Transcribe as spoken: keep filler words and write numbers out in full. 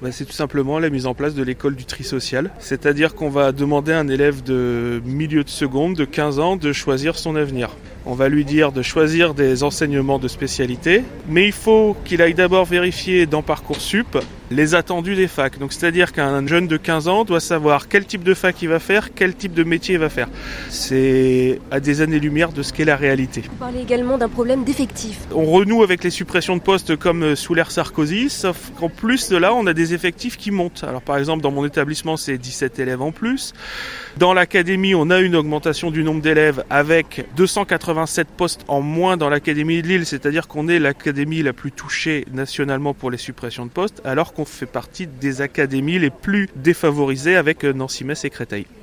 Bah, c'est tout simplement la mise en place de l'école du tri social. C'est-à-dire qu'on va demander à un élève de milieu de seconde de quinze ans de choisir son avenir. On va lui dire de choisir des enseignements de spécialité, mais il faut qu'il aille d'abord vérifier dans Parcoursup les attendus des facs. Donc, c'est-à-dire qu'un jeune de quinze ans doit savoir quel type de fac il va faire, quel type de métier il va faire. C'est à des années-lumière de ce qu'est la réalité. Vous parlez également d'un problème d'effectifs. On renoue avec les suppressions de postes comme sous l'ère Sarkozy, sauf qu'en plus de là, on a des effectifs qui montent. Alors par exemple, dans mon établissement, c'est dix-sept élèves en plus. Dans l'académie, on a une augmentation du nombre d'élèves avec deux cent quatre-vingt-sept postes en moins dans l'académie de Lille, c'est-à-dire qu'on est l'académie la plus touchée nationalement pour les suppressions de postes, alors qu'on fait partie des académies les plus défavorisées avec Nancy, Metz et Créteil.